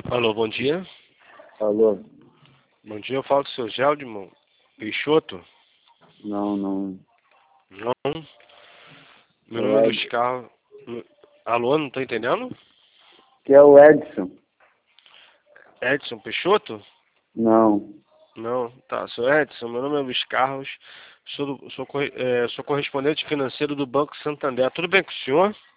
Alô, bom dia. Alô? Bom dia, eu falo com o seu Geldman Peixoto. Não, não. Não. É Meu o nome é Luiz Edson. Carlos. Alô, não tô entendendo? Que é o Edson? Edson Peixoto? Não. Não, tá, sou Edson, meu nome é Luiz Carlos, sou correspondente financeiro do Banco Santander. Tudo bem com o senhor?